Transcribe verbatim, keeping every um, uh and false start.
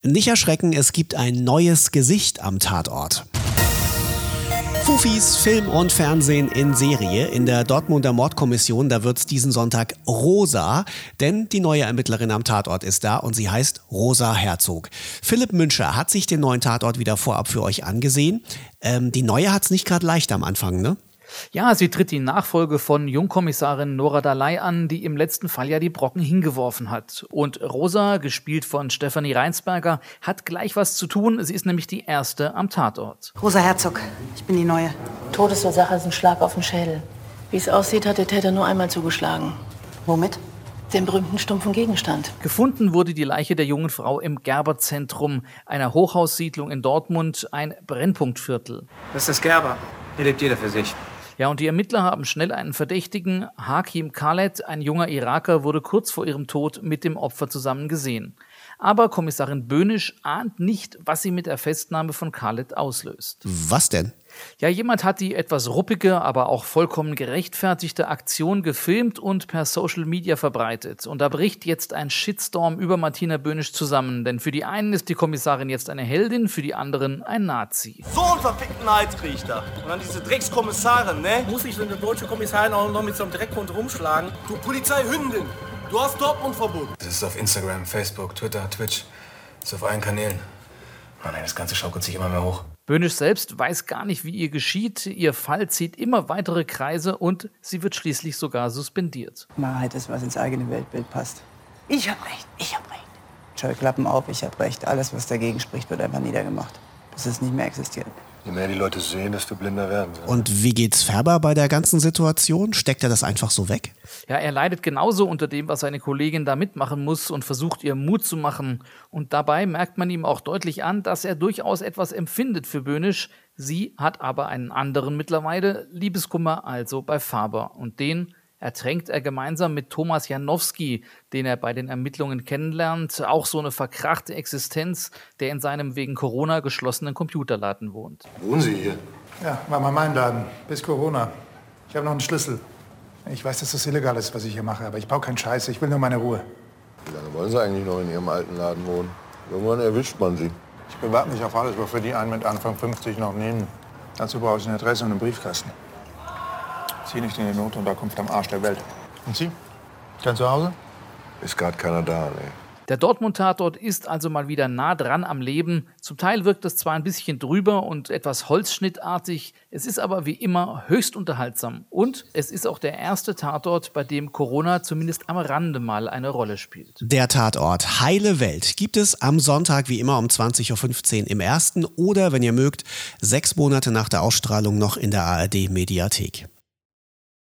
Nicht erschrecken, es gibt ein neues Gesicht am Tatort. Fufis Film und Fernsehen in Serie. In der Dortmunder Mordkommission, da wird's diesen Sonntag Rosa, denn die neue Ermittlerin am Tatort ist da und sie heißt Rosa Herzog. Philipp Müncher hat sich den neuen Tatort wieder vorab für euch angesehen. Ähm, die neue hat's nicht gerade leicht am Anfang, ne? Ja, sie tritt die Nachfolge von Jungkommissarin Nora Dalai an, die im letzten Fall ja die Brocken hingeworfen hat. Und Rosa, gespielt von Stefanie Reinsberger, hat gleich was zu tun. Sie ist nämlich die erste am Tatort. Rosa Herzog, ich bin die Neue. Todesursache ist ein Schlag auf den Schädel. Wie es aussieht, hat der Täter nur einmal zugeschlagen. Womit? Den berühmten stumpfen Gegenstand. Gefunden wurde die Leiche der jungen Frau im Gerber-Zentrum, einer Hochhaussiedlung in Dortmund, ein Brennpunktviertel. Das ist das Gerber. Hier lebt jeder für sich. Ja, und die Ermittler haben schnell einen Verdächtigen. Hakim Khaled, ein junger Iraker, wurde kurz vor ihrem Tod mit dem Opfer zusammen gesehen. Aber Kommissarin Böhnisch ahnt nicht, was sie mit der Festnahme von Khaled auslöst. Was denn? Ja, jemand hat die etwas ruppige, aber auch vollkommen gerechtfertigte Aktion gefilmt und per Social Media verbreitet. Und da bricht jetzt ein Shitstorm über Martina Böhnisch zusammen. Denn für die einen ist die Kommissarin jetzt eine Heldin, für die anderen ein Nazi. So einen verfickten Neid riecht er. Und dann diese Dreckskommissarin, ne? Muss ich so eine deutsche Kommissarin auch noch mit so einem Dreckhund rumschlagen? Du Polizeihündin, du hast Dortmund-Verbot. Das ist auf Instagram, Facebook, Twitter, Twitch. Das ist auf allen Kanälen. Oh nein, das Ganze schaukelt sich immer mehr hoch. Böhnisch selbst weiß gar nicht, wie ihr geschieht. Ihr Fall zieht immer weitere Kreise und sie wird schließlich sogar suspendiert. Wahrheit ist, was ins eigene Weltbild passt. Ich hab recht, ich hab recht. Scheuklappen auf, ich hab recht. Alles, was dagegen spricht, wird einfach niedergemacht. Bis es nicht mehr existiert. Je mehr die Leute sehen, desto blinder werden sie. Und wie geht's Färber bei der ganzen Situation? Steckt er das einfach so weg? Ja, er leidet genauso unter dem, was seine Kollegin da mitmachen muss und versucht, ihr Mut zu machen. Und dabei merkt man ihm auch deutlich an, dass er durchaus etwas empfindet für Böhnisch. Sie hat aber einen anderen mittlerweile, Liebeskummer also bei Färber. Und den ertränkt er gemeinsam mit Thomas Janowski, den er bei den Ermittlungen kennenlernt. Auch so eine verkrachte Existenz, der in seinem wegen Corona geschlossenen Computerladen wohnt. Wohnen Sie hier? Ja, war mal mein Laden. Bis Corona. Ich habe noch einen Schlüssel. Ich weiß, dass das illegal ist, was ich hier mache, aber ich baue keinen Scheiß. Ich will nur meine Ruhe. Wie lange wollen Sie eigentlich noch in Ihrem alten Laden wohnen? Irgendwann erwischt man Sie. Ich bewahre mich auf alles, wofür die einen mit Anfang fünfzig noch nehmen. Dazu brauche ich eine Adresse und einen Briefkasten. Zieh nicht in die Notunterkunft am Arsch der Welt. Und Sie? Kein Zuhause? Ist gerade keiner da, ne? Der Dortmund-Tatort ist also mal wieder nah dran am Leben. Zum Teil wirkt es zwar ein bisschen drüber und etwas holzschnittartig, es ist aber wie immer höchst unterhaltsam. Und es ist auch der erste Tatort, bei dem Corona zumindest am Rande mal eine Rolle spielt. Der Tatort Heile Welt gibt es am Sonntag wie immer um zwanzig Uhr fünfzehn im Ersten oder, wenn ihr mögt, sechs Monate nach der Ausstrahlung noch in der A R D-Mediathek.